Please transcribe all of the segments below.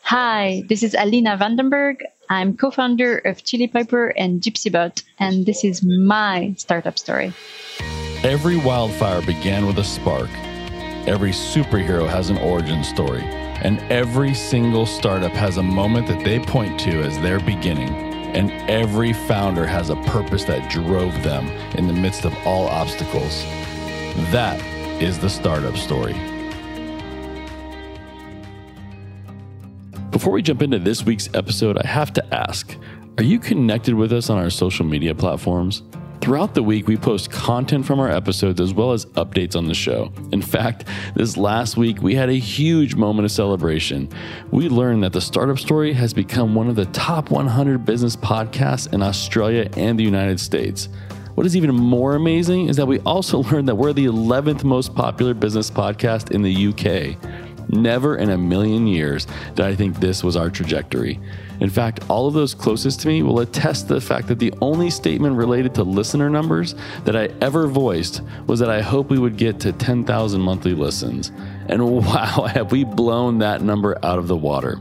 Hi, this is Alina Vandenberg. I'm co-founder of Chili Piper and GypsyBot, and this is my startup story. Every wildfire began with a spark. Every superhero has an origin story, and every single startup has a moment that they point to as their beginning, and every founder has a purpose that drove them in the midst of all obstacles. That is the startup story. Before we jump into this week's episode, I have to ask, are you connected with us on our social media platforms? Throughout the week, we post content from our episodes as well as updates on the show. In fact, this last week, we had a huge moment of celebration. We learned that The Startup Story has become one of the top 100 business podcasts in Australia and the United States. What is even more amazing is that we also learned that we're the 11th most popular business podcast in the UK. Never in a million years did I think this was our trajectory. In fact, all of those closest to me will attest to the fact that the only statement related to listener numbers that I ever voiced was that I hope we would get to 10,000 monthly listens. And wow, have we blown that number out of the water.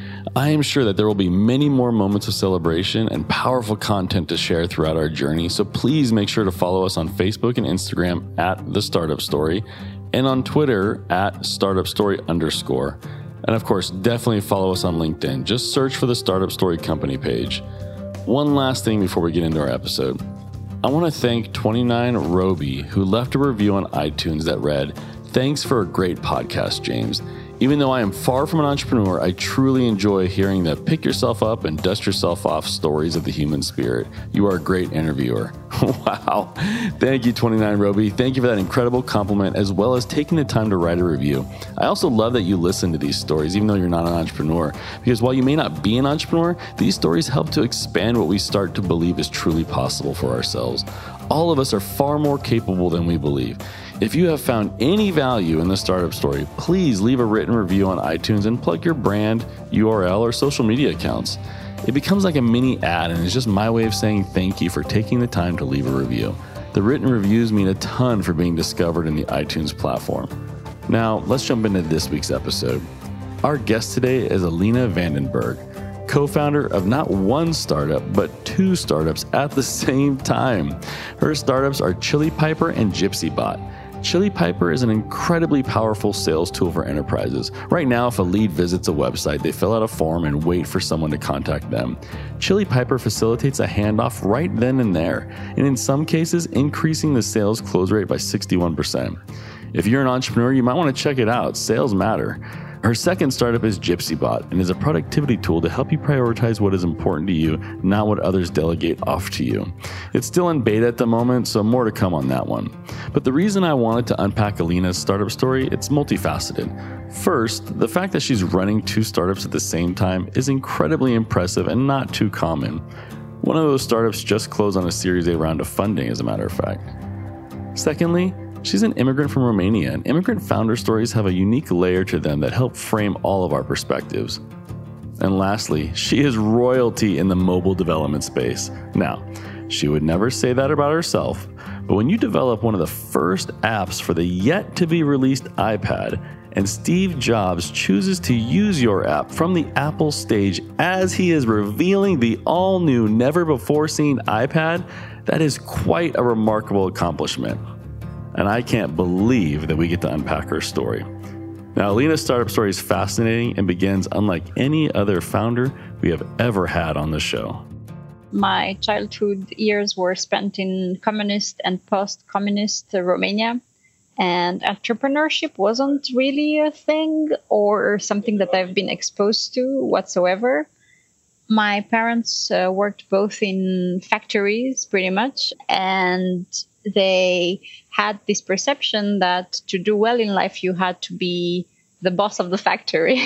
I am sure that there will be many more moments of celebration and powerful content to share throughout our journey. So please make sure to follow us on Facebook and Instagram at The Startup Story and on Twitter at StartupStory_. And of course, definitely follow us on LinkedIn. Just search for the Startup Story Company page. One last thing before we get into our episode. I want to thank 29 Roby, who left a review on iTunes that read, "Thanks for a great podcast, James. Even though I am far from an entrepreneur, I truly enjoy hearing the pick yourself up and dust yourself off stories of the human spirit. You are a great interviewer." Wow. Thank you, 29 Roby. Thank you for that incredible compliment, as well as taking the time to write a review. I also love that you listen to these stories, even though you're not an entrepreneur, because while you may not be an entrepreneur, these stories help to expand what we start to believe is truly possible for ourselves. All of us are far more capable than we believe. If you have found any value in the startup story, please leave a written review on iTunes and plug your brand, URL, or social media accounts. It becomes like a mini ad, and it's just my way of saying thank you for taking the time to leave a review. The written reviews mean a ton for being discovered in the iTunes platform. Now, let's jump into this week's episode. Our guest today is Alina Vandenberg, co-founder of not one startup, but two startups at the same time. Her startups are Chili Piper and GypsyBot. Chili Piper is an incredibly powerful sales tool for enterprises. Right now, if a lead visits a website, they fill out a form and wait for someone to contact them. Chili Piper facilitates a handoff right then and there, and in some cases, increasing the sales close rate by 61%. If you're an entrepreneur, you might want to check it out. Sales matter. Her second startup is GypsyBot and is a productivity tool to help you prioritize what is important to you, not what others delegate off to you. It's still in beta at the moment, so more to come on that one. But the reason I wanted to unpack Alina's startup story, it's multifaceted. First, the fact that she's running two startups at the same time is incredibly impressive and not too common. One of those startups just closed on a Series A round of funding, as a matter of fact. Secondly, she's an immigrant from Romania, and immigrant founder stories have a unique layer to them that help frame all of our perspectives. And lastly, she is royalty in the mobile development space. Now, she would never say that about herself, but when you develop one of the first apps for the yet-to-be-released iPad, and Steve Jobs chooses to use your app from the Apple stage as he is revealing the all-new, never-before-seen iPad, that is quite a remarkable accomplishment. And I can't believe that we get to unpack her story. Now, Alina's startup story is fascinating and begins unlike any other founder we have ever had on the show. My childhood years were spent in communist and post-communist Romania, and entrepreneurship wasn't really a thing or something that I've been exposed to whatsoever. My parents worked both in factories, pretty much, and they had this perception that to do well in life, you had to be the boss of the factory,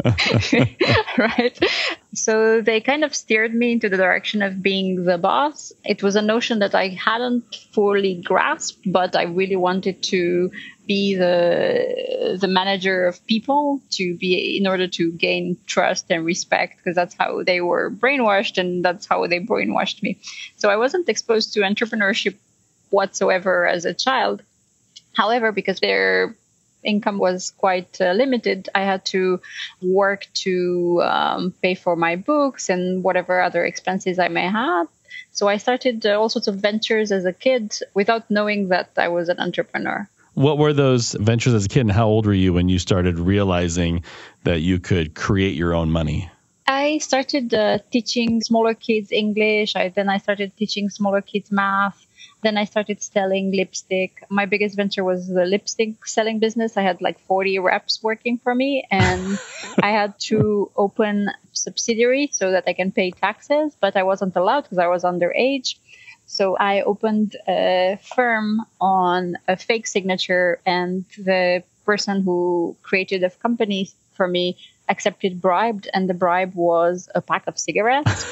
right? So they kind of steered me into the direction of being the boss. It was a notion that I hadn't fully grasped, but I really wanted to be the manager of people, to be in order to gain trust and respect, because that's how they were brainwashed, and that's how they brainwashed me. So I wasn't exposed to entrepreneurship whatsoever as a child. However, because their income was quite limited, I had to work to pay for my books and whatever other expenses I may have. So I started all sorts of ventures as a kid without knowing that I was an entrepreneur. What were those ventures as a kid, and how old were you when you started realizing that you could create your own money? I started teaching smaller kids English. Then I started teaching smaller kids math. Then I started selling lipstick. My biggest venture was the lipstick selling business. I had like 40 reps working for me, and I had to open a subsidiary so that I can pay taxes, but I wasn't allowed because I was underage. So I opened a firm on a fake signature, and the person who created the company for me accepted bribed, and the bribe was a pack of cigarettes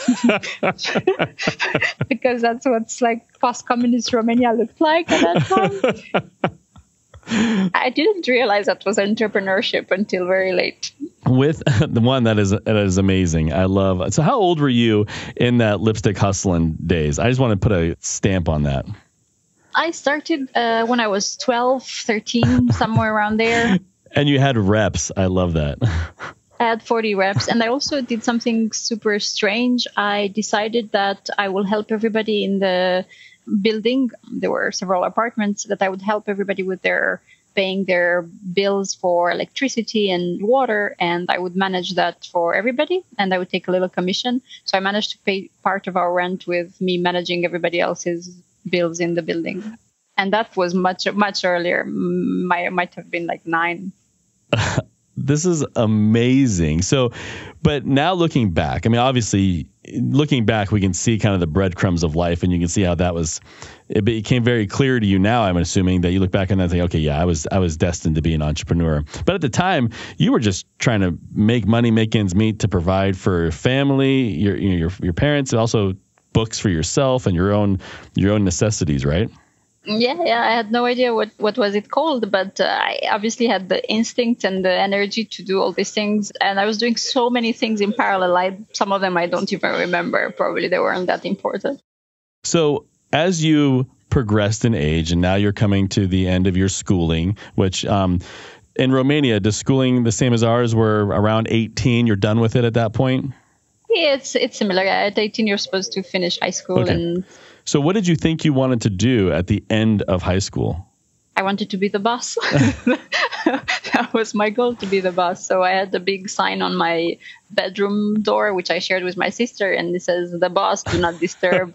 because that's what's like post-communist Romania looked like at that time. I didn't realize that was entrepreneurship until very late. With the one that is amazing. I love it. So how old were you in that lipstick hustling days? I just want to put a stamp on that. I started when I was 12, 13, somewhere around there. And you had reps. I love that. I had 40 reps, and I also did something super strange. I decided that I will help everybody in the building. There were several apartments that I would help everybody with paying their bills for electricity and water, and I would manage that for everybody, and I would take a little commission. So I managed to pay part of our rent with me managing everybody else's bills in the building. And that was much earlier. I might have been like 9. This is amazing. So, but now looking back, I mean, obviously looking back, we can see kind of the breadcrumbs of life, and you can see how it became very clear to you now, I'm assuming, that you look back and think, okay, yeah, I was destined to be an entrepreneur. But at the time, you were just trying to make money, make ends meet to provide for family, your parents, and also books for yourself and your own necessities, right? Yeah, I had no idea what was it called, but I obviously had the instinct and the energy to do all these things. And I was doing so many things in parallel. Some of them I don't even remember. Probably they weren't that important. So as you progressed in age, and now you're coming to the end of your schooling, which in Romania, does schooling the same as ours, where around 18, you're done with it at that point? Yeah, it's similar. At 18, you're supposed to finish high school. Okay. And so what did you think you wanted to do at the end of high school? I wanted to be the boss. That was my goal, to be the boss. So I had a big sign on my bedroom door, which I shared with my sister, and it says, "The boss, do not disturb."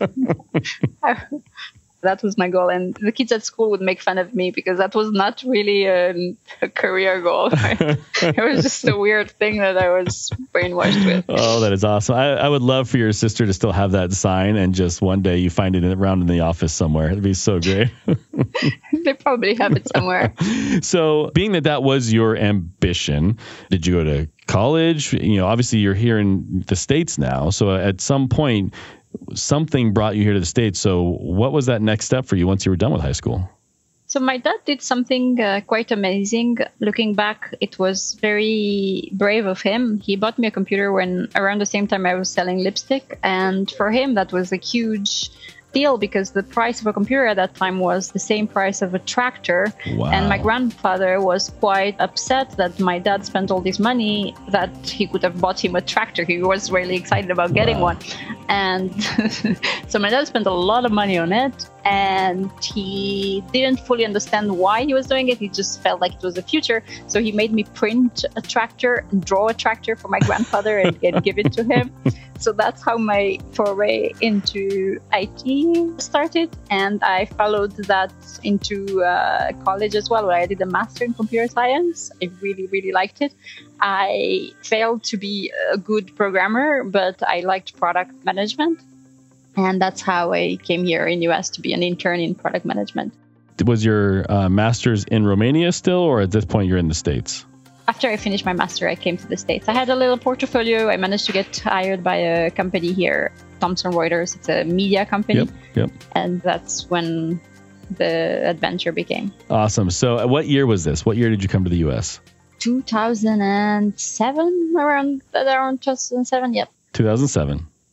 That was my goal. And the kids at school would make fun of me because that was not really a career goal. It was just a weird thing that I was brainwashed with. Oh, that is awesome. I would love for your sister to still have that sign, and just one day you find it around in the office somewhere. It'd be so great. They probably have it somewhere. So being that was your ambition, did you go to college? Obviously you're here in the States now. So at some point, something brought you here to the States. So what was that next step for you once you were done with high school? So my dad did something quite amazing. Looking back, it was very brave of him. He bought me a computer around the same time I was selling lipstick. And for him, that was a huge deal because the price of a computer at that time was the same price of a tractor. Wow. And my grandfather was quite upset that my dad spent all this money that he could have bought him a tractor. He was really excited about getting one. And so my dad spent a lot of money on it, and he didn't fully understand why he was doing it. He just felt like it was the future. So he made me print a tractor and draw a tractor for my grandfather and give it to him. So that's how my foray into IT started. And I followed that into college as well, where I did a master in computer science. I really, really liked it. I failed to be a good programmer, but I liked product management. And that's how I came here in US to be an intern in product management. Was your master's in Romania still, or at this point you're in the States? After I finished my master, I came to the States. I had a little portfolio. I managed to get hired by a company here, Thomson Reuters. It's a media company. Yep. And that's when the adventure began. Awesome. So what year was this? What year did you come to the US? 2007, around 2007, yep. 2007.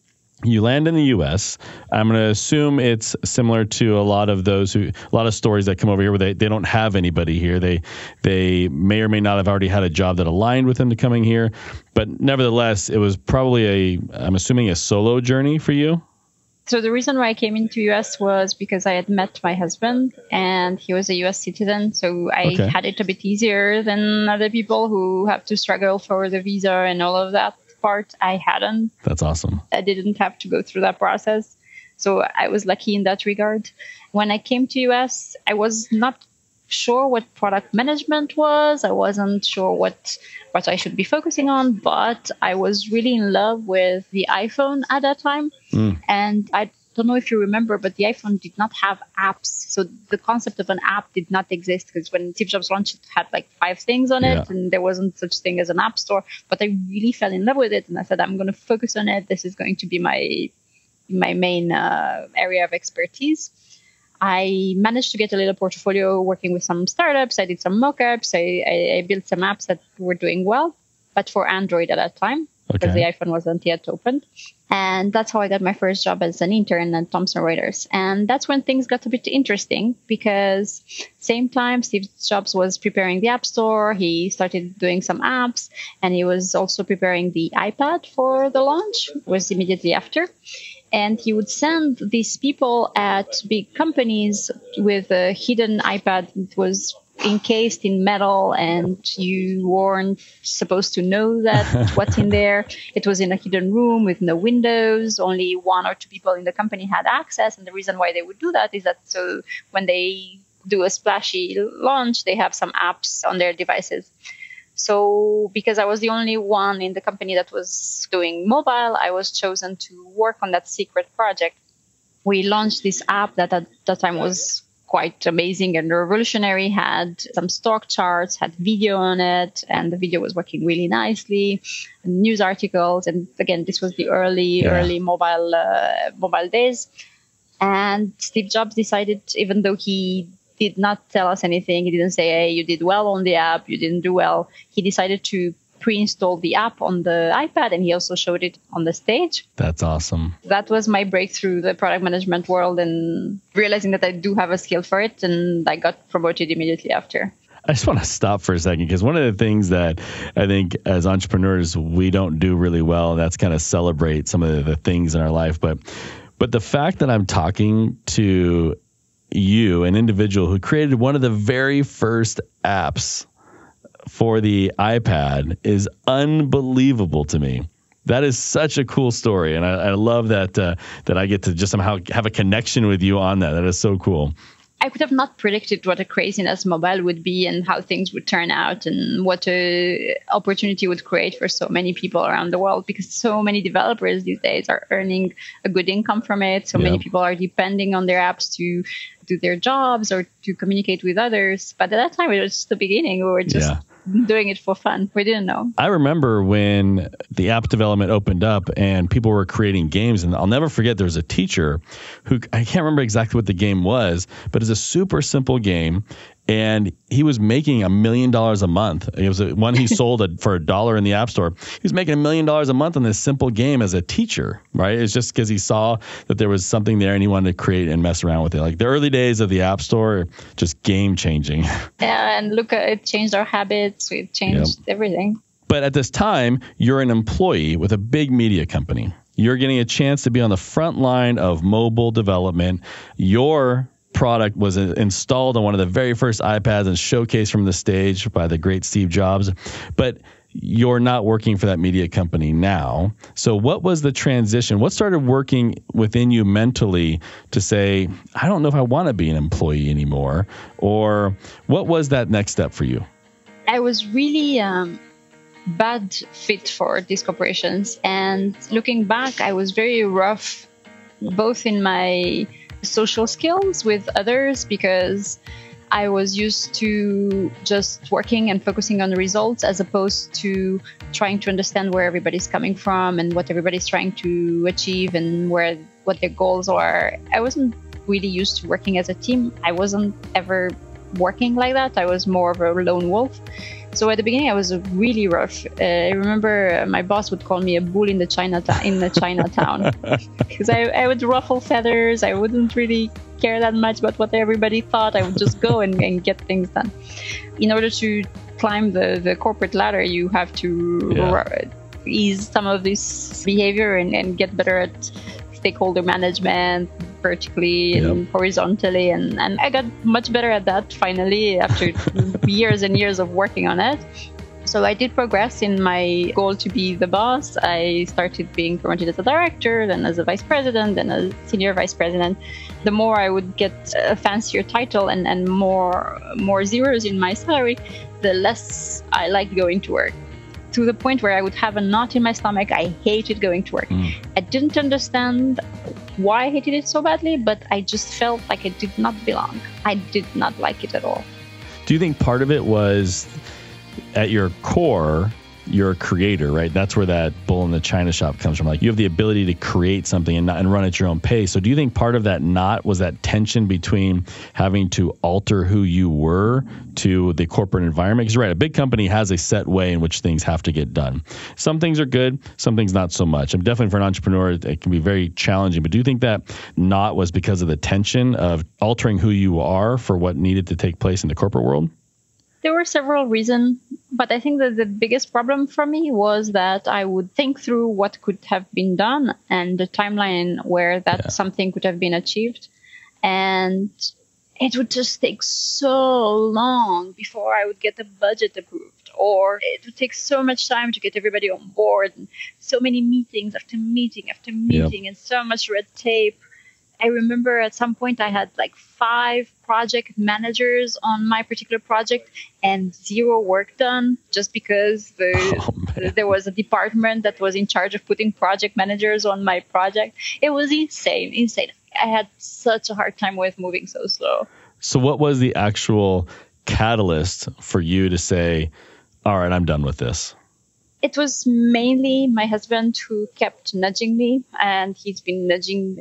You land in the U.S. I'm going to assume it's similar to a lot of stories that come over here where they don't have anybody here. They may or may not have already had a job that aligned with them to coming here. But nevertheless, it was probably I'm assuming a solo journey for you. So the reason why I came into US was because I had met my husband and he was a US citizen. So I had it a bit easier than other people who have to struggle for the visa and all of that part. I hadn't. That's awesome. I didn't have to go through that process. So I was lucky in that regard. When I came to US, I was not sure what product management was. I wasn't sure what I should be focusing on, but I was really in love with the iPhone at that time. And I don't know if you remember, but the iPhone did not have apps. So the concept of an app did not exist because when Steve Jobs launched, it had like 5 things on it and there wasn't such thing as an app store. But I really fell in love with it. And I said, I'm going to focus on it. This is going to be my main area of expertise. I managed to get a little portfolio working with some startups. I did some mock-ups. I built some apps that were doing well, but for Android at that time, because the iPhone wasn't yet opened. And that's how I got my first job as an intern at Thomson Reuters. And that's when things got a bit interesting because same time Steve Jobs was preparing the App Store. He started doing some apps and he was also preparing the iPad for the launch. It was immediately after. And he would send these people at big companies with a hidden iPad that was encased in metal and you weren't supposed to know that what's in there. It was in a hidden room with no windows. Only 1 or 2 people in the company had access. And the reason why they would do that is that so when they do a splashy launch, they have some apps on their devices. So because I was the only one in the company that was doing mobile, I was chosen to work on that secret project. We launched this app that at that time was quite amazing and revolutionary, had some stock charts, had video on it, and the video was working really nicely, news articles. And again, this was the early mobile days. And Steve Jobs decided, even though he did not tell us anything, he didn't say, hey, you did well on the app, you didn't do well. He decided to pre-install the app on the iPad, and he also showed it on the stage. That's awesome. That was my breakthrough, the product management world, and realizing that I do have a skill for it, and I got promoted immediately after. I just want to stop for a second because one of the things that I think as entrepreneurs we don't do really well, and that's kind of celebrate some of the things in our life. But the fact that I'm talking to you, an individual who created one of the very first apps for the iPad, is unbelievable to me. That is such a cool story, and I love that that I get to just somehow have a connection with you on that. That is so cool. I could have not predicted what a craziness mobile would be and how things would turn out and what a opportunity would create for so many people around the world, because so many developers these days are earning a good income from it. So many people are depending on their apps to do their jobs or to communicate with others. But at that time, it was just the beginning. We were just doing it for fun. We didn't know. I remember when the app development opened up and people were creating games, and I'll never forget there was a teacher who, I can't remember exactly what the game was, but it's a super simple game. And he was making $1 million a month. It was one he sold for $1 in the App Store. He was making $1 million a month on this simple game as a teacher, right? It's just because he saw that there was something there and he wanted to create and mess around with it. Like the early days of the App Store, just game changing. Yeah, and look, it changed our habits. It changed everything. But at this time, you're an employee with a big media company. You're getting a chance to be on the front line of mobile development. Your product was installed on one of the very first iPads and showcased from the stage by the great Steve Jobs. But you're not working for that media company now. So what was the transition? What started working within you mentally to say, I don't know if I want to be an employee anymore? Or what was that next step for you? I was really bad fit for these corporations. And looking back, I was very rough, both in my social skills with others, because I was used to just working and focusing on the results as opposed to trying to understand where everybody's coming from and what everybody's trying to achieve and what their goals are. I wasn't really used to working as a team. I wasn't ever working like that. I was more of a lone wolf. So at the beginning, I was really rough. I remember my boss would call me a bull in the Chinatown because I would ruffle feathers. I wouldn't really care that much about what everybody thought. I would just go and get things done. In order to climb the corporate ladder, you have to ease some of this behavior and get better at stakeholder management, vertically and horizontally, and I got much better at that finally after years and years of working on it. So I did progress in my goal to be the boss. I started being promoted as a director, then as a vice president, then a senior vice president. The more I would get a fancier title and more zeros in my salary, the less I liked going to work, to the point where I would have a knot in my stomach. I hated going to work. I didn't understand why I hated it so badly, but I just felt like I did not belong. I did not like it at all. Do you think part of it was, at your core, you're a creator, right? That's where that bull in the china shop comes from. Like, you have the ability to create something and run at your own pace. So do you think part of that knot was that tension between having to alter who you were to the corporate environment? Because you're right, a big company has a set way in which things have to get done. Some things are good, some things not so much. And definitely for an entrepreneur, it can be very challenging. But do you think that knot was because of the tension of altering who you are for what needed to take place in the corporate world? There were several reasons, but I think that the biggest problem for me was that I would think through what could have been done and the timeline where that something could have been achieved. And it would just take so long before I would get the budget approved, or it would take so much time to get everybody on board, and so many meetings after meeting after meeting, and so much red tape. I remember at some point I had like 5 project managers on my particular project and 0 work done, just because there was a department that was in charge of putting project managers on my project. It was insane. I had such a hard time with moving so slow. So what was the actual catalyst for you to say, all right, I'm done with this? It was mainly my husband who kept nudging me, and he's been nudging.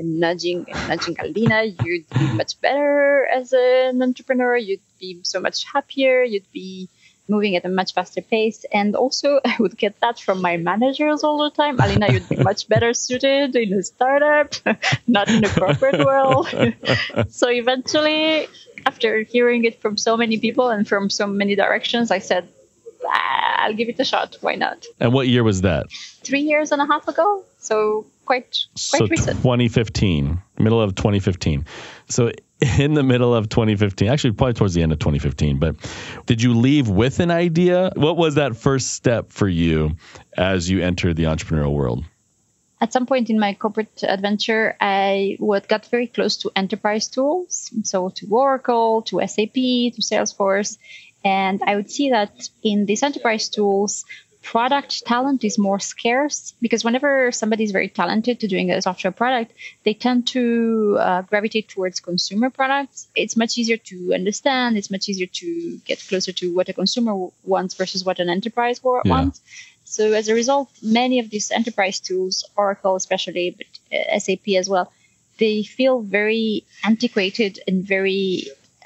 Alina, you'd be much better as an entrepreneur. You'd be so much happier. You'd be moving at a much faster pace. And also, I would get that from my managers all the time. Alina, you'd be much better suited in a startup, not in the corporate world. So eventually, after hearing it from so many people and from so many directions, I said, I'll give it a shot. Why not? And what year was that? 3.5 years ago. So quite recent. 2015, middle of 2015. So in the middle of 2015, actually probably towards the end of 2015, but did you leave with an idea? What was that first step for you as you entered the entrepreneurial world? At some point in my corporate adventure, I got very close to enterprise tools. So to Oracle, to SAP, to Salesforce. And I would see that in these enterprise tools, product talent is more scarce, because whenever somebody is very talented to doing a software product, they tend to gravitate towards consumer products. It's much easier to understand. It's much easier to get closer to what a consumer wants versus what an enterprise wants. So as a result, many of these enterprise tools, Oracle especially, but SAP as well, they feel very antiquated and very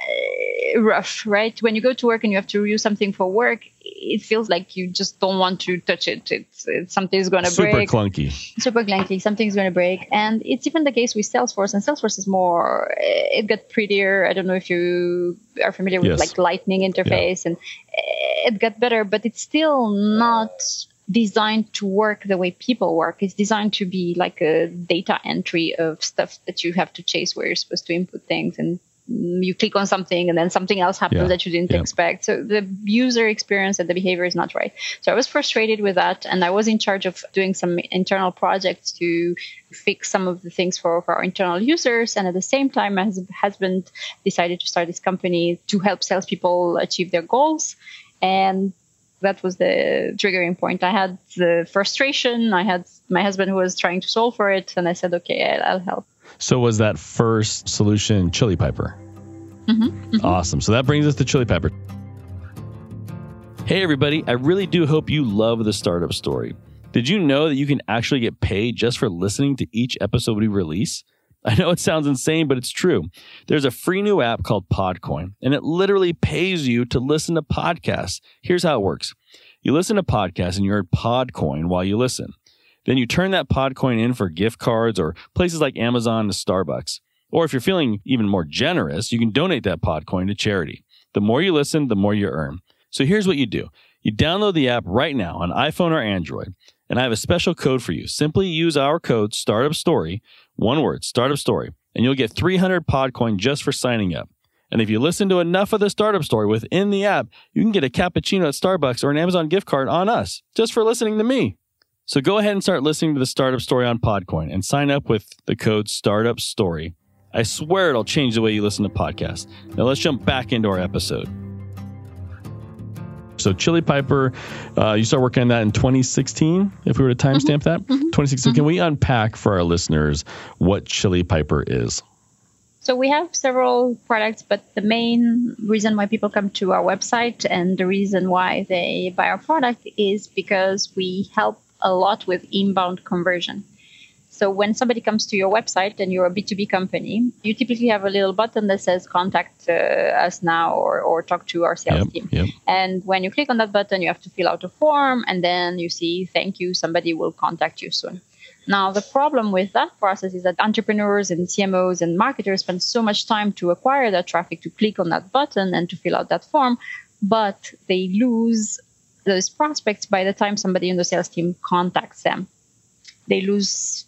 rough, right? When you go to work and you have to use something for work, it feels like you just don't want to touch it. It's something's going to break. Super clunky. Something's going to break. And it's even the case with Salesforce. And Salesforce is more, it got prettier. I don't know if you are familiar with like Lightning interface, and it got better, but it's still not designed to work the way people work. It's designed to be like a data entry of stuff that you have to chase, where you're supposed to input things and you click on something and then something else happens that you didn't expect. So the user experience and the behavior is not right. So I was frustrated with that. And I was in charge of doing some internal projects to fix some of the things for our internal users. And at the same time, my husband decided to start this company to help salespeople achieve their goals. And that was the triggering point. I had the frustration. I had my husband who was trying to solve for it. And I said, okay, I'll help. So was that first solution Chili Piper? Awesome. So that brings us to Chili Piper. Hey, everybody. I really do hope you love the startup story. Did you know that you can actually get paid just for listening to each episode we release? I know it sounds insane, but it's true. There's a free new app called Podcoin, and it literally pays you to listen to podcasts. Here's how it works. You listen to podcasts and you earn Podcoin while you listen. Then you turn that Podcoin in for gift cards or places like Amazon to Starbucks. Or if you're feeling even more generous, you can donate that Podcoin to charity. The more you listen, the more you earn. So here's what you do. You download the app right now on iPhone or Android, and I have a special code for you. Simply use our code StartupStory, one word, StartupStory, and you'll get 300 Podcoin just for signing up. And if you listen to enough of the Startup Story within the app, you can get a cappuccino at Starbucks or an Amazon gift card on us just for listening to me. So go ahead and start listening to the Startup Story on Podcoin and sign up with the code StartupStory. I swear it'll change the way you listen to podcasts. Now let's jump back into our episode. So Chili Piper, you started working on that in 2016, if we were to timestamp that? 2016. Can we unpack for our listeners what Chili Piper is? So we have several products, but the main reason why people come to our website and the reason why they buy our product is because we help a lot with inbound conversion. So when somebody comes to your website and you're a B2B company, you typically have a little button that says contact us now or talk to our sales team. Yep. And when you click on that button, you have to fill out a form and then you see, thank you, somebody will contact you soon. Now, the problem with that process is that entrepreneurs and CMOs and marketers spend so much time to acquire that traffic, to click on that button and to fill out that form, but they lose those prospects by the time somebody in the sales team contacts them. They lose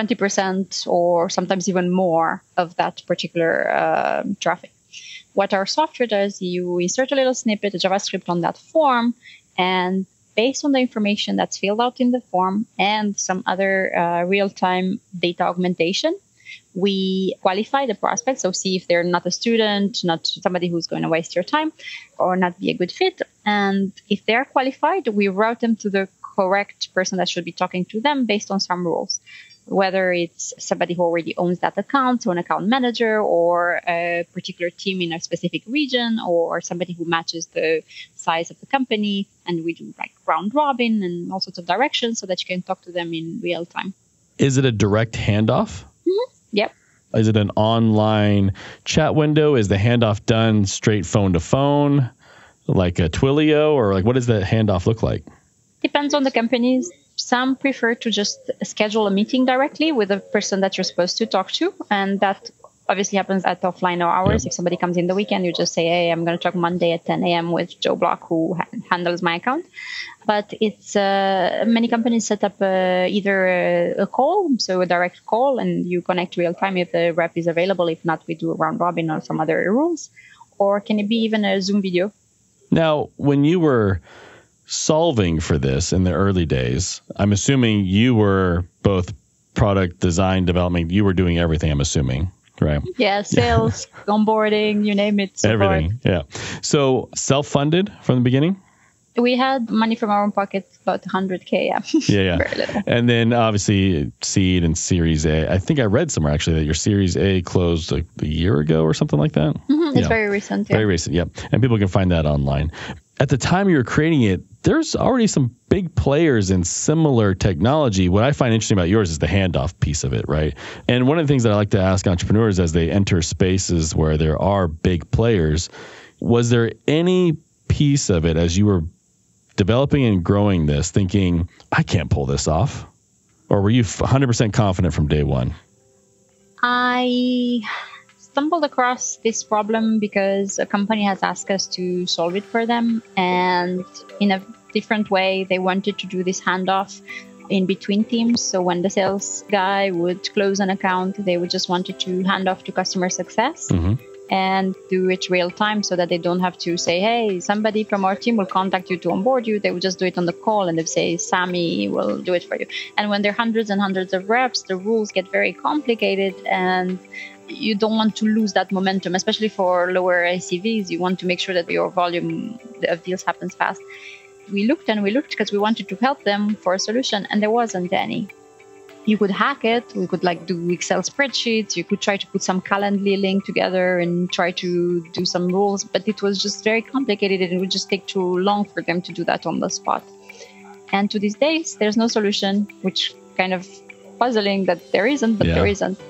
70% or sometimes even more of that particular traffic. What our software does, you insert a little snippet of JavaScript on that form, and based on the information that's filled out in the form and some other real-time data augmentation, we qualify the prospect. So see if they're not a student, not somebody who's going to waste your time or not be a good fit. And if they're qualified, we route them to the correct person that should be talking to them based on some rules. Whether it's somebody who already owns that account, so an account manager, or a particular team in a specific region, or somebody who matches the size of the company. And we do like round robin and all sorts of directions so that you can talk to them in real time. Is it a direct handoff? Yep. Is it an online chat window? Is the handoff done straight phone to phone, like a Twilio, or like what does that handoff look like? Depends on the companies. Some prefer to just schedule a meeting directly with the person that you're supposed to talk to. And that obviously happens at offline hours. Yep. If somebody comes in the weekend, you just say, hey, I'm going to talk Monday at 10 a.m. with Joe Block, who handles my account. But it's many companies set up either a call, so a direct call, and you connect real time if the rep is available. If not, we do a round robin or some other rules. Or can it be even a Zoom video? Now, when you were solving for this in the early days, I'm assuming you were both product design, development, you were doing everything, I'm assuming, right? Yeah, sales, onboarding, you name it. Support. Everything, yeah. So self-funded from the beginning? We had money from our own pocket, about $100K, yeah. Very little. And then obviously seed and Series A. I think I read somewhere actually that your Series A closed like a year ago or something like that. It's very recent. Very recent, yeah. And people can find that online. At the time you were creating it, there's already some big players in similar technology. What I find interesting about yours is the handoff piece of it, right? And one of the things that I like to ask entrepreneurs as they enter spaces where there are big players, was there any piece of it as you were developing and growing this thinking, I can't pull this off? Or were you 100% confident from day one? I stumbled across this problem because a company has asked us to solve it for them. And in a different way, they wanted to do this handoff in between teams. So when the sales guy would close an account, they would just wanted to hand off to customer success. And do it real time so that they don't have to say, hey, somebody from our team will contact you to onboard you. They would just do it on the call and they say, Sammy will do it for you. And when there are hundreds and hundreds of reps, the rules get very complicated and you don't want to lose that momentum, especially for lower ACVs. You want to make sure that your volume of deals happens fast. We looked because we wanted to help them for a solution and there wasn't any. You could hack it. We could do Excel spreadsheets. You could try to put some Calendly link together and try to do some rules, but it was just very complicated and it would just take too long for them to do that on the spot. And to these days, there's no solution, which kind of puzzling that there isn't, but there isn't.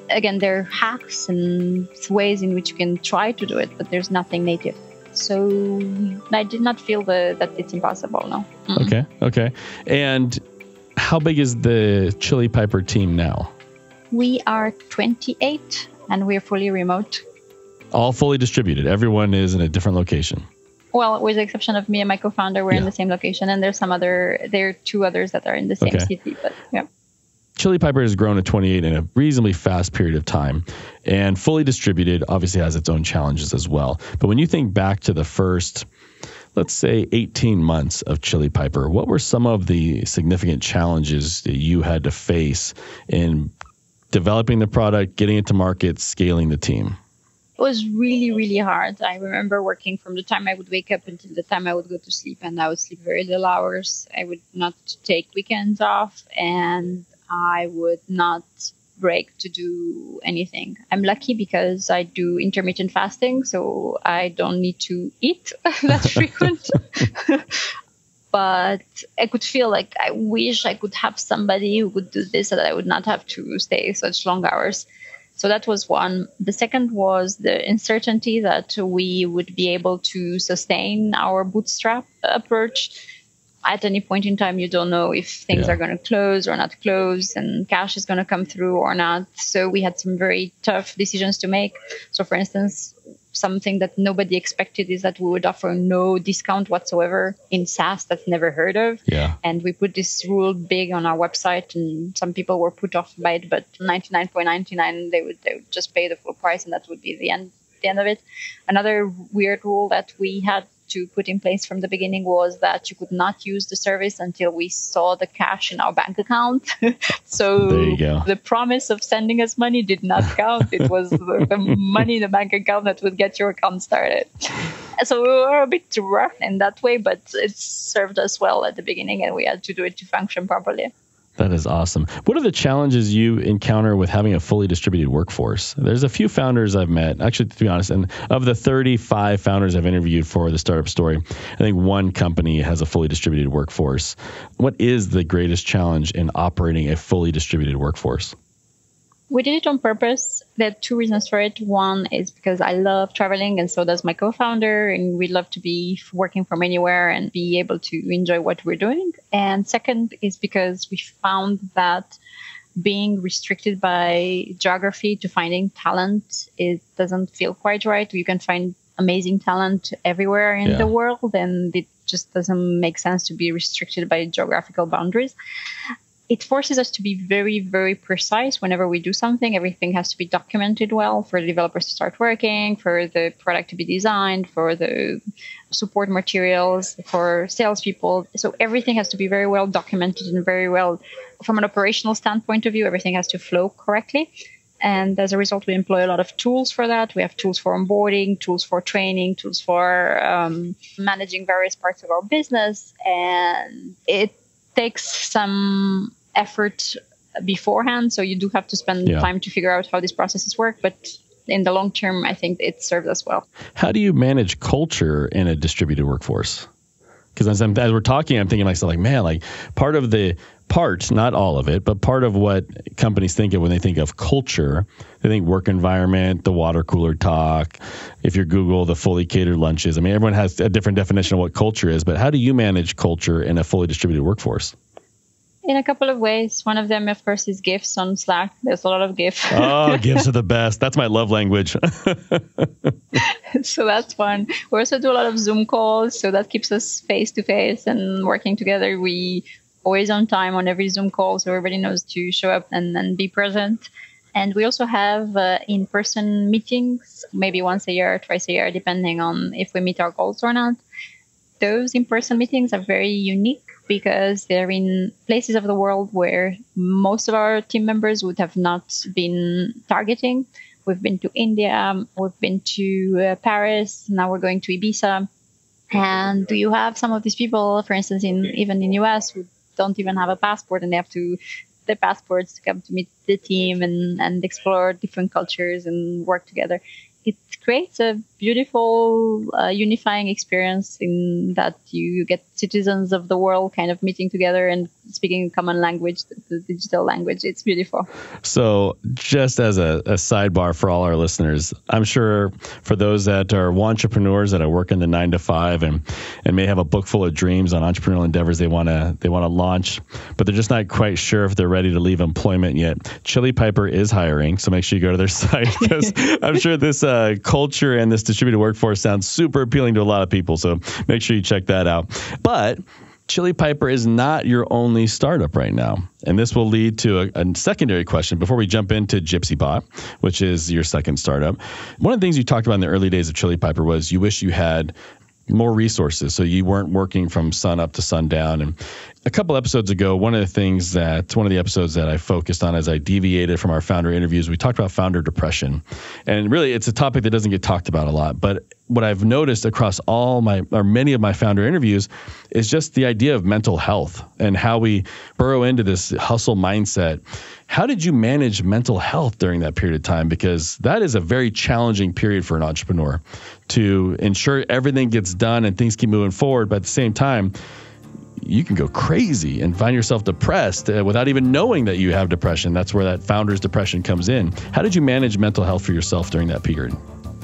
again, there are hacks and ways in which you can try to do it, but there's nothing native. So I did not feel that it's impossible, no. Okay. And how big is the Chili Piper team now? We are 28 and we're fully remote. All fully distributed. Everyone is in a different location. Well, with the exception of me and my co-founder, we're in the same location, and there are 2 others that are in the same city, but yeah. Chili Piper has grown to 28 in a reasonably fast period of time, and fully distributed obviously has its own challenges as well. But when you think back to the first, let's say 18 months of Chili Piper, what were some of the significant challenges that you had to face in developing the product, getting it to market, scaling the team? It was really, really hard. I remember working from the time I would wake up until the time I would go to sleep, and I would sleep very little hours. I would not take weekends off, and I would not break to do anything. I'm lucky because I do intermittent fasting, so I don't need to eat that frequent. But I could feel like I wish I could have somebody who could do this, so that I would not have to stay such long hours. So that was one. The second was the uncertainty that we would be able to sustain our bootstrap approach. At any point in time, you don't know if things are going to close or not close, and cash is going to come through or not. So we had some very tough decisions to make. So for instance, something that nobody expected is that we would offer no discount whatsoever in SaaS. That's never heard of. Yeah. And we put this rule big on our website, and some people were put off by it, but 99.99, they would just pay the full price, and that would be the end of it. Another weird rule that we had to put in place from the beginning was that you could not use the service until we saw the cash in our bank account. So there you go. The promise of sending us money did not count. It was the money in the bank account that would get your account started. So we were a bit rough in that way, but it served us well at the beginning, and we had to do it to function properly. That is awesome. What are the challenges you encounter with having a fully distributed workforce? There's a few founders I've met, actually, to be honest, and of the 35 founders I've interviewed for the Startup Story, I think one company has a fully distributed workforce. What is the greatest challenge in operating a fully distributed workforce? We did it on purpose. There are 2 reasons for it. One is because I love traveling, and so does my co-founder, and we love to be working from anywhere and be able to enjoy what we're doing. And second is because we found that being restricted by geography to finding talent, it doesn't feel quite right. You can find amazing talent everywhere in the world, and it just doesn't make sense to be restricted by geographical boundaries. It forces us to be very, very precise whenever we do something. Everything has to be documented well for the developers to start working, for the product to be designed, for the support materials, for salespeople. So everything has to be very well documented and very well, from an operational standpoint of view, everything has to flow correctly. And as a result, we employ a lot of tools for that. We have tools for onboarding, tools for training, tools for managing various parts of our business. And it takes some effort beforehand, so you do have to spend time to figure out how these processes work, but in the long term, I think it served us well. How do you manage culture in a distributed workforce? Because as we're talking, I'm thinking myself, not all of it, but part of what companies think of when they think of culture, they think work environment, the water cooler talk. If you Google the fully catered lunches, everyone has a different definition of what culture is, but how do you manage culture in a fully distributed workforce? In a couple of ways. One of them, of course, is GIFs on Slack. There's a lot of GIFs. Oh, GIFs are the best. That's my love language. So that's fun. We also do a lot of Zoom calls, so that keeps us face to face and working together. We always on time on every Zoom call, so everybody knows to show up and be present. And we also have in-person meetings, maybe once a year, twice a year, depending on if we meet our goals or not. Those in-person meetings are very unique because they're in places of the world where most of our team members would have not been targeting. We've been to India, we've been to Paris, now we're going to Ibiza. And you have some of these people, for instance, even in US, who don't even have a passport, and they have their passports to come to meet the team and explore different cultures and work together. It creates a beautiful unifying experience in that you get citizens of the world kind of meeting together and speaking a common language, the digital language. It's beautiful. So just as a sidebar for all our listeners, I'm sure for those that are entrepreneurs that are working the 9 to 5 and may have a book full of dreams on entrepreneurial endeavors they want to launch, but they're just not quite sure if they're ready to leave employment yet. Chili Piper is hiring, so make sure you go to their site, because I'm sure this culture and this distributed workforce sounds super appealing to a lot of people. So make sure you check that out. But Chili Piper is not your only startup right now. And this will lead to a secondary question before we jump into GypsyBot, which is your second startup. One of the things you talked about in the early days of Chili Piper was you wish you had more resources, so you weren't working from sun up to sundown. And a couple episodes ago, one of the episodes that I focused on as I deviated from our founder interviews, we talked about founder depression. And really, it's a topic that doesn't get talked about a lot. But what I've noticed across many of my founder interviews is just the idea of mental health and how we burrow into this hustle mindset. How did you manage mental health during that period of time? Because that is a very challenging period for an entrepreneur to ensure everything gets done and things keep moving forward. But at the same time, you can go crazy and find yourself depressed without even knowing that you have depression. That's where that founder's depression comes in. How did you manage mental health for yourself during that period?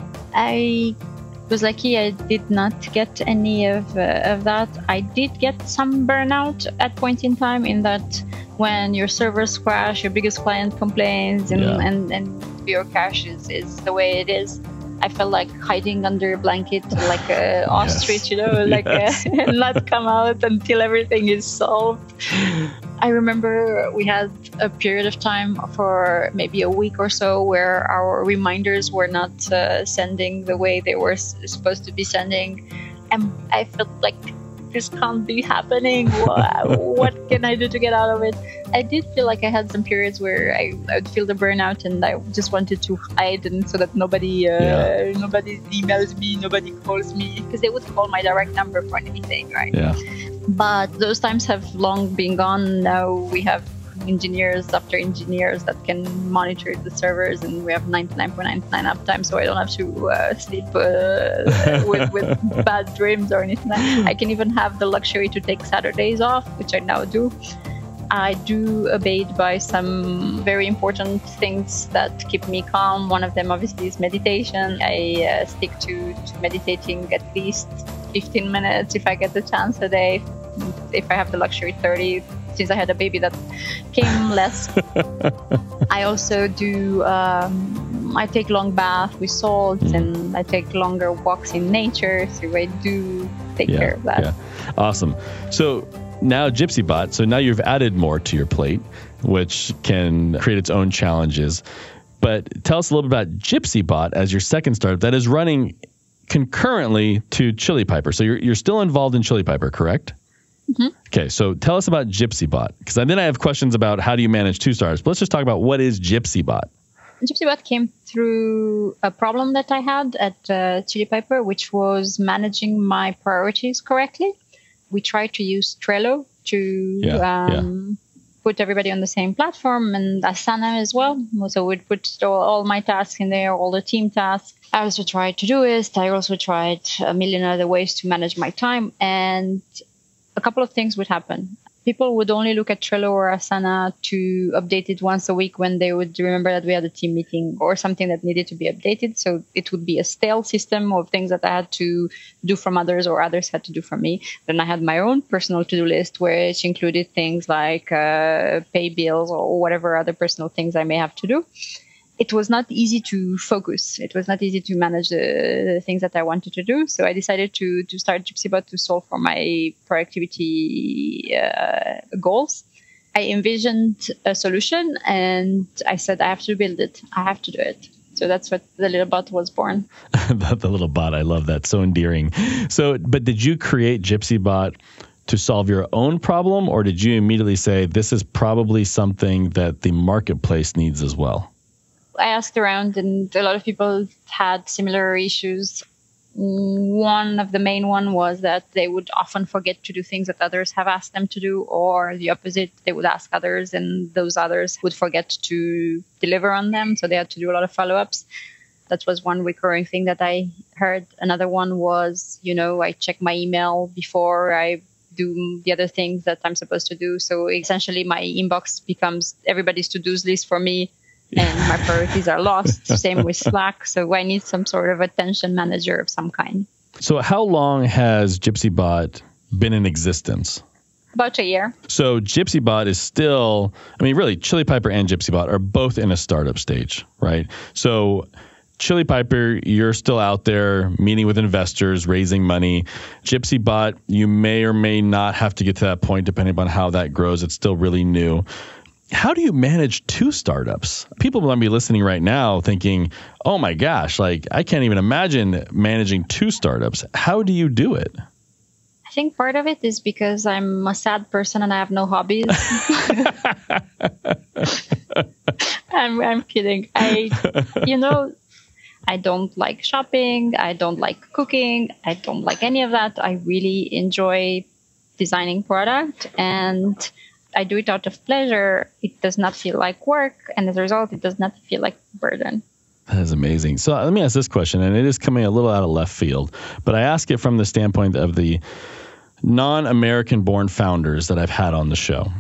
I was lucky I did not get any of that. I did get some burnout at point in time, in that when your servers crash, your biggest client complains, and your cash is the way it is. I felt like hiding under a blanket like an ostrich, and not come out until everything is solved. I remember we had a period of time for maybe a week or so where our reminders were not sending the way they were supposed to be sending. And I felt like this can't be happening. What can I do to get out of it? I did feel like I had some periods where I would feel the burnout and I just wanted to hide, and so that nobody emails me, nobody calls me, because they would call my direct number for anything, right? Yeah. But those times have long been gone. Now we have engineers after engineers that can monitor the servers, and we have 99.99 uptime, so I don't have to sleep with bad dreams or anything. I can even have the luxury to take Saturdays off, which I now do. I do abide by some very important things that keep me calm. One of them obviously is meditation. I stick to meditating at least 15 minutes if I get the chance a day. If I have the luxury, 30. Since I had a baby, that came less. I also do, I take long baths with salt, and I take longer walks in nature. So I do take care of that. Yeah. Awesome. So now GypsyBot, so now you've added more to your plate, which can create its own challenges. But tell us a little bit about GypsyBot as your second startup that is running concurrently to Chili Piper. So you're still involved in Chili Piper, correct? Mm-hmm. Okay, so tell us about GypsyBot, because then I have questions about how do you manage two startups. But let's just talk about what is GypsyBot. GypsyBot came through a problem that I had at Chili Piper, which was managing my priorities correctly. We tried to use Trello to put everybody on the same platform, and Asana as well. So we'd put all my tasks in there, all the team tasks. I also tried Todoist. I also tried a million other ways to manage my time, and a couple of things would happen. People would only look at Trello or Asana to update it once a week when they would remember that we had a team meeting or something that needed to be updated. So it would be a stale system of things that I had to do from others or others had to do from me. Then I had my own personal to-do list, which included things like pay bills or whatever other personal things I may have to do. It was not easy to focus. It was not easy to manage the things that I wanted to do. So I decided to start GypsyBot to solve for my productivity goals. I envisioned a solution and I said, I have to build it. I have to do it. So that's what the little bot was born. The little bot. I love that. So endearing. So, but did you create GypsyBot to solve your own problem, or did you immediately say, this is probably something that the marketplace needs as well? I asked around and a lot of people had similar issues. One of the main one was that they would often forget to do things that others have asked them to do, or the opposite, they would ask others and those others would forget to deliver on them. So they had to do a lot of follow-ups. That was one recurring thing that I heard. Another one was, I check my email before I do the other things that I'm supposed to do. So essentially my inbox becomes everybody's to-dos list for me, and my priorities are lost. Same with Slack. So I need some sort of attention manager of some kind. So how long has GypsyBot been in existence? About a year. So GypsyBot is still, I mean, really, Chili Piper and GypsyBot are both in a startup stage, right? So Chili Piper, you're still out there meeting with investors, raising money. GypsyBot, you may or may not have to get to that point depending upon how that grows. It's still really new. How do you manage two startups? People might be listening right now thinking, oh my gosh, like I can't even imagine managing two startups. How do you do it? I think part of it is because I'm a sad person and I have no hobbies. I'm kidding. I don't like shopping. I don't like cooking. I don't like any of that. I really enjoy designing product, and I do it out of pleasure. It does not feel like work, and as a result, it does not feel like burden. That is amazing. So let me ask this question, and it is coming a little out of left field, but I ask it from the standpoint of the non-American born founders that I've had on the show.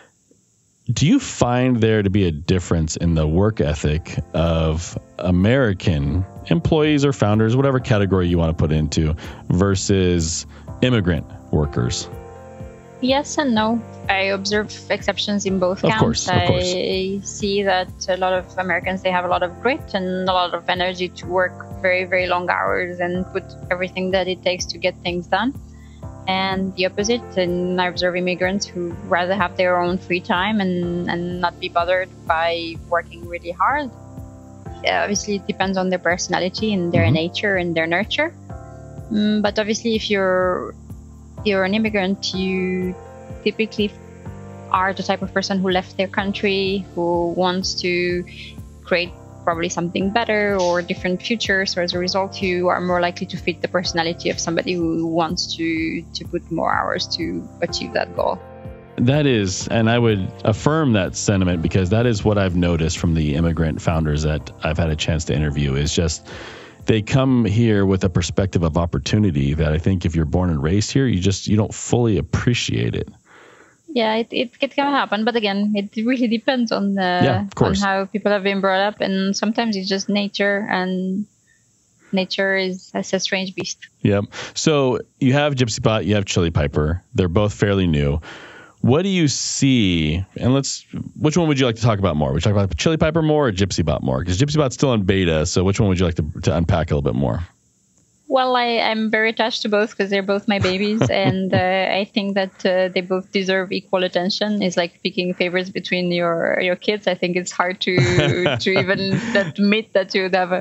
Do you find there to be a difference in the work ethic of American employees or founders, whatever category you want to put into, versus immigrant workers? Yes and no. I observe exceptions in both camps. Of course. I see that a lot of Americans, they have a lot of grit and a lot of energy to work very, very long hours and put everything that it takes to get things done. And the opposite, and I observe immigrants who rather have their own free time and not be bothered by working really hard. Obviously, it depends on their personality and their nature and their nurture. But obviously, if you're an immigrant, you typically are the type of person who left their country, who wants to create probably something better or different future. So as a result, you are more likely to fit the personality of somebody who wants to put more hours to achieve that goal. That is, and I would affirm that sentiment because that is what I've noticed from the immigrant founders that I've had a chance to interview, is just they come here with a perspective of opportunity that I think if you're born and raised here, you don't fully appreciate it. Yeah, it can happen, but again, it really depends on on how people have been brought up, and sometimes it's just nature, and nature is a strange beast. Yep. So you have GypsyBot, you have Chili Piper. They're both fairly new. What do you see? And which one would you like to talk about more? Would you talk about Chili Piper more or GypsyBot more? Because GypsyBot's still in beta, so which one would you like to unpack a little bit more? Well, I'm very attached to both because they're both my babies, and I think that they both deserve equal attention. It's like picking favorites between your kids. I think it's hard to even admit that you would have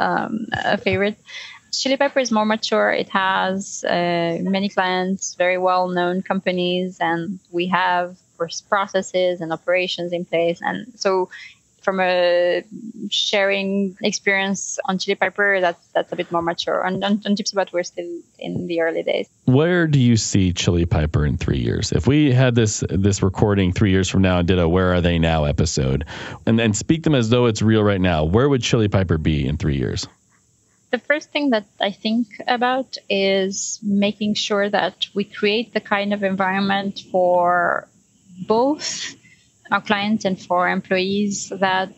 a favorite. Chili Piper is more mature. It has many clients, very well-known companies, and we have processes and operations in place. And so from a sharing experience on Chili Piper, that's a bit more mature. On GypsyBot, we're still in the early days. Where do you see Chili Piper in 3 years? If we had this recording 3 years from now and did a Where Are They Now episode, and speak them as though it's real right now, where would Chili Piper be in 3 years? The first thing that I think about is making sure that we create the kind of environment for both our clients and for our employees that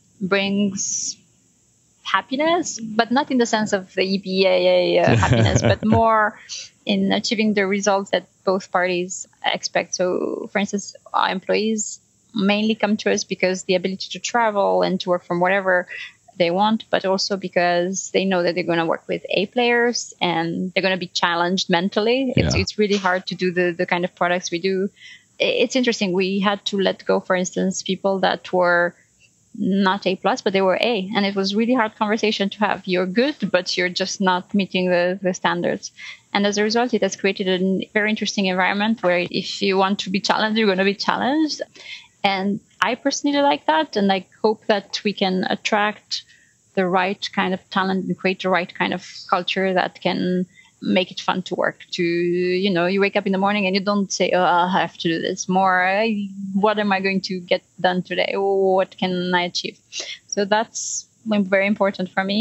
brings happiness, but not in the sense of the EBAA happiness, but more in achieving the results that both parties expect. So, for instance, our employees mainly come to us because the ability to travel and to work from whatever they want, but also because they know that they're going to work with A players and they're going to be challenged mentally. It's really hard to do the kind of products we do. It's interesting. We had to let go, for instance, people that were not A+, but they were A. And it was really hard conversation to have. You're good, but you're just not meeting the standards. And as a result, it has created a very interesting environment where if you want to be challenged, you're going to be challenged. And I personally like that. And I hope that we can attract the right kind of talent and create the right kind of culture that can make it fun to work. You wake up in the morning and you don't say, oh, I have to do this more. What am I going to get done today? What can I achieve? So that's very important for me.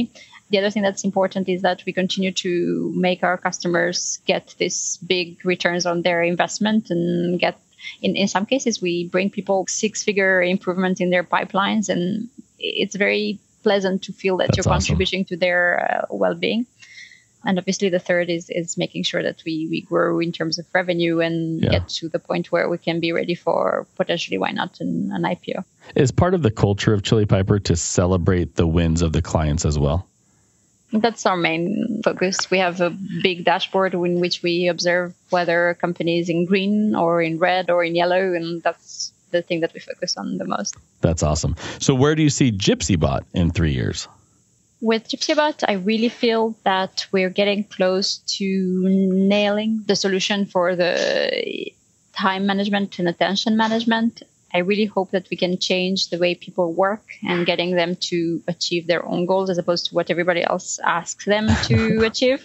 the other thing that's important is that we continue to make our customers get this big returns on their investment and get, in some cases, we bring people 6-figure improvement in their pipelines. And it's very pleasant to feel that you're contributing to their well-being. And obviously the third is making sure that we grow in terms of revenue and get to the point where we can be ready for potentially, why not, an IPO. Is part of the culture of Chili Piper to celebrate the wins of the clients as well? That's our main focus. We have a big dashboard in which we observe whether a company is in green or in red or in yellow, and that's the thing that we focus on the most. That's awesome. So where do you see GypsyBot in 3 years? With GypsyBot, I really feel that we're getting close to nailing the solution for the time management and attention management. I really hope that we can change the way people work and getting them to achieve their own goals as opposed to what everybody else asks them to achieve,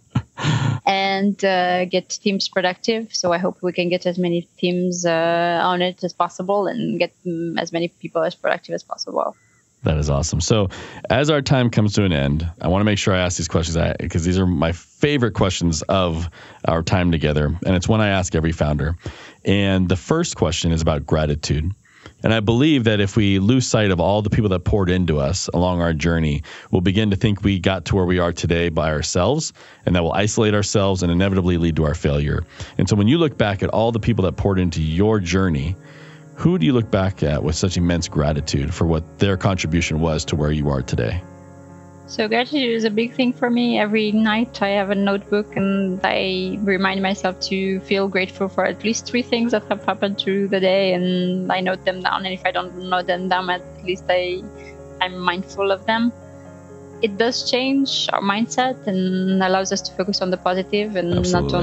and get teams productive. So I hope we can get as many teams on it as possible and get as many people as productive as possible. That is awesome. So as our time comes to an end, I want to make sure I ask these questions because these are my favorite questions of our time together. And it's one I ask every founder. And the first question is about gratitude. And I believe that if we lose sight of all the people that poured into us along our journey, we'll begin to think we got to where we are today by ourselves, and that will isolate ourselves and inevitably lead to our failure. And so when you look back at all the people that poured into your journey, who do you look back at with such immense gratitude for what their contribution was to where you are today? So gratitude is a big thing for me. Every night I have a notebook and I remind myself to feel grateful for at least 3 things that have happened through the day, and I note them down. And if I don't note them down, at least I'm mindful of them. It does change our mindset and allows us to focus on the positive and not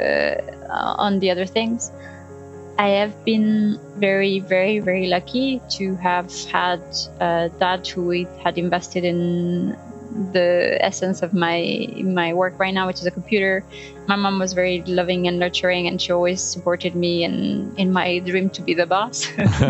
on the other things. I have been very, very, very lucky to have had a dad who had invested in the essence of my work right now, which is a computer. My mom was very loving and nurturing, and she always supported me in my dream to be the boss.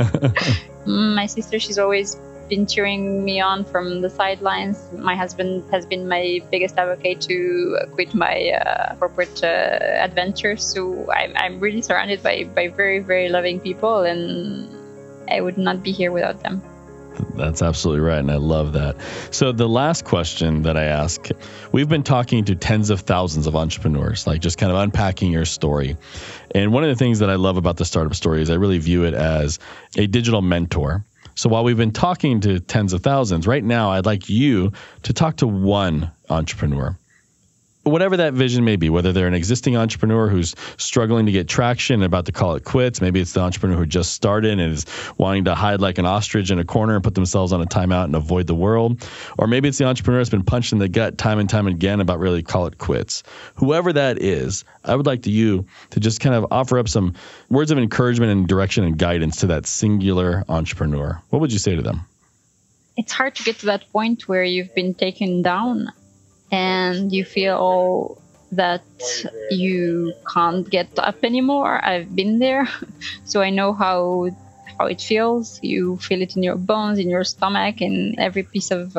My sister, she's always been cheering me on from the sidelines. My husband has been my biggest advocate to quit my corporate adventure. So I'm really surrounded by very, very loving people, and I would not be here without them. That's absolutely right, and I love that. So the last question that I ask, we've been talking to tens of thousands of entrepreneurs, like just kind of unpacking your story. And one of the things that I love about the Startup Story is I really view it as a digital mentor. So while we've been talking to tens of thousands, right now I'd like you to talk to one entrepreneur. Whatever that vision may be, whether they're an existing entrepreneur who's struggling to get traction and about to call it quits, maybe it's the entrepreneur who just started and is wanting to hide like an ostrich in a corner and put themselves on a timeout and avoid the world, or maybe it's the entrepreneur that's been punched in the gut time and time again about really call it quits. Whoever that is, I would like you to just kind of offer up some words of encouragement and direction and guidance to that singular entrepreneur. What would you say to them? It's hard to get to that point where you've been taken down and you feel that you can't get up anymore. I've been there, so I know how it feels. You feel it in your bones, in your stomach, in every piece of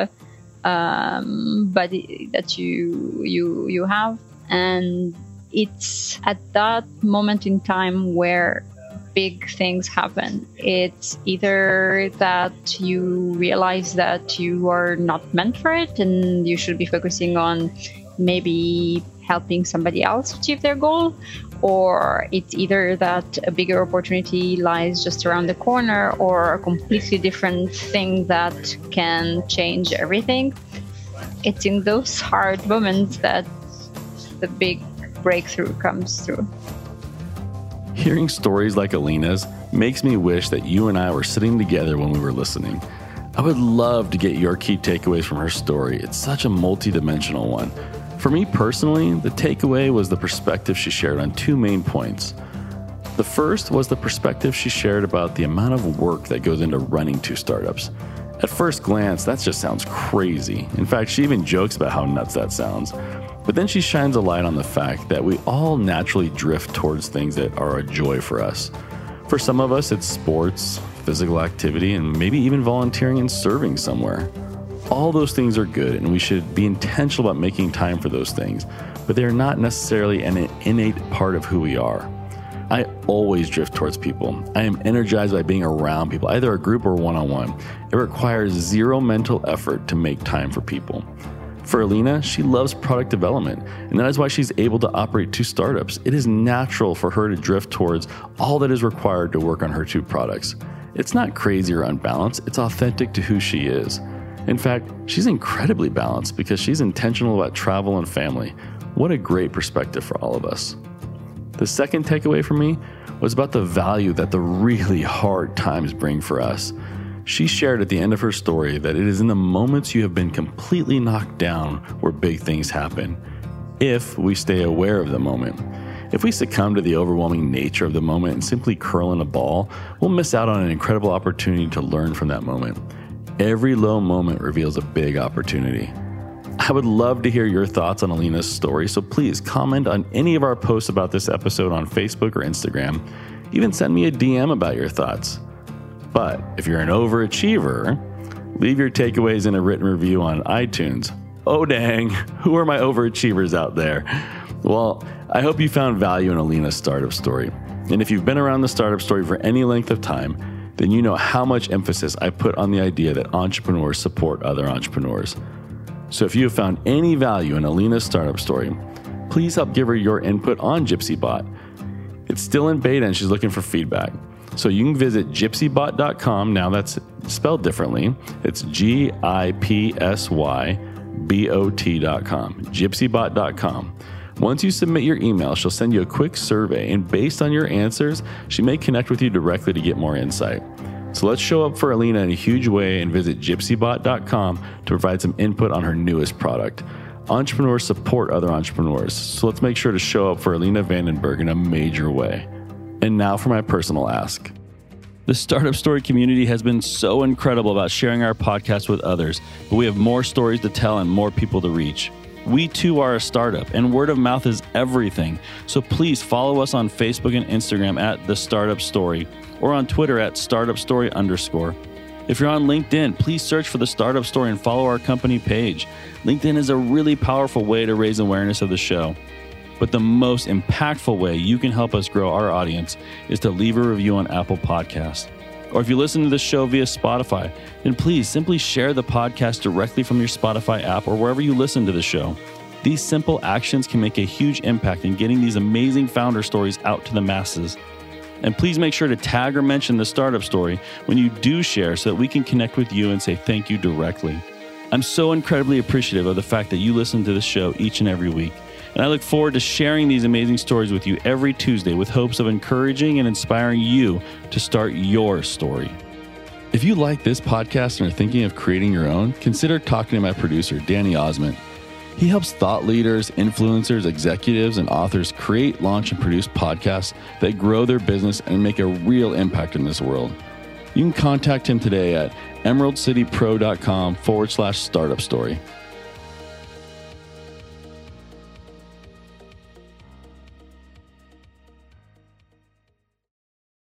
body that you have. And it's at that moment in time where big things happen. It's either that you realize that you are not meant for it and you should be focusing on maybe helping somebody else achieve their goal, or it's either that a bigger opportunity lies just around the corner or a completely different thing that can change everything. It's in those hard moments that the big breakthrough comes through. Hearing stories like Alina's makes me wish that you and I were sitting together when we were listening. I would love to get your key takeaways from her story. It's such a multi-dimensional one. For me personally, the takeaway was the perspective she shared on 2 main points. The first was the perspective she shared about the amount of work that goes into running 2 startups. At first glance, that just sounds crazy. In fact, she even jokes about how nuts that sounds. But then she shines a light on the fact that we all naturally drift towards things that are a joy for us. For some of us, it's sports, physical activity, and maybe even volunteering and serving somewhere. All those things are good, and we should be intentional about making time for those things, but they're not necessarily an innate part of who we are. I always drift towards people. I am energized by being around people, either a group or one-on-one. It requires zero mental effort to make time for people. For Alina, she loves product development, and that is why she's able to operate 2 startups. It is natural for her to drift towards all that is required to work on her 2 products. It's not crazy or unbalanced, it's authentic to who she is. In fact, she's incredibly balanced because she's intentional about travel and family. What a great perspective for all of us. The second takeaway for me was about the value that the really hard times bring for us. She shared at the end of her story that it is in the moments you have been completely knocked down where big things happen, if we stay aware of the moment. If we succumb to the overwhelming nature of the moment and simply curl in a ball, we'll miss out on an incredible opportunity to learn from that moment. Every low moment reveals a big opportunity. I would love to hear your thoughts on Alina's story, so please comment on any of our posts about this episode on Facebook or Instagram. Even send me a DM about your thoughts. But if you're an overachiever, leave your takeaways in a written review on iTunes. Oh dang, who are my overachievers out there? Well, I hope you found value in Alina's startup story. And if you've been around the startup story for any length of time, then you know how much emphasis I put on the idea that entrepreneurs support other entrepreneurs. So if you have found any value in Alina's startup story, please help give her your input on GypsyBot. It's still in beta and she's looking for feedback. So you can visit gypsybot.com. Now that's spelled differently. It's GIPSYBOT.com. Gypsybot.com. Once you submit your email, she'll send you a quick survey, and based on your answers, she may connect with you directly to get more insight. So let's show up for Alina in a huge way and visit gypsybot.com to provide some input on her newest product. Entrepreneurs support other entrepreneurs, so let's make sure to show up for Alina Vandenberg in a major way. And now for my personal ask. The Startup Story community has been so incredible about sharing our podcast with others, but we have more stories to tell and more people to reach. We too are a startup, and word of mouth is everything. So please follow us on Facebook and Instagram at The Startup Story, or on Twitter at StartupStory_. If you're on LinkedIn, please search for The Startup Story and follow our company page. LinkedIn is a really powerful way to raise awareness of the show. But the most impactful way you can help us grow our audience is to leave a review on Apple Podcasts. Or if you listen to the show via Spotify, then please simply share the podcast directly from your Spotify app or wherever you listen to the show. These simple actions can make a huge impact in getting these amazing founder stories out to the masses. And please make sure to tag or mention The Startup Story when you do share so that we can connect with you and say thank you directly. I'm so incredibly appreciative of the fact that you listen to this show each and every week. And I look forward to sharing these amazing stories with you every Tuesday with hopes of encouraging and inspiring you to start your story. If you like this podcast and are thinking of creating your own, consider talking to my producer, Danny Osmond. He helps thought leaders, influencers, executives, and authors create, launch, and produce podcasts that grow their business and make a real impact in this world. You can contact him today at emeraldcitypro.com/startup story.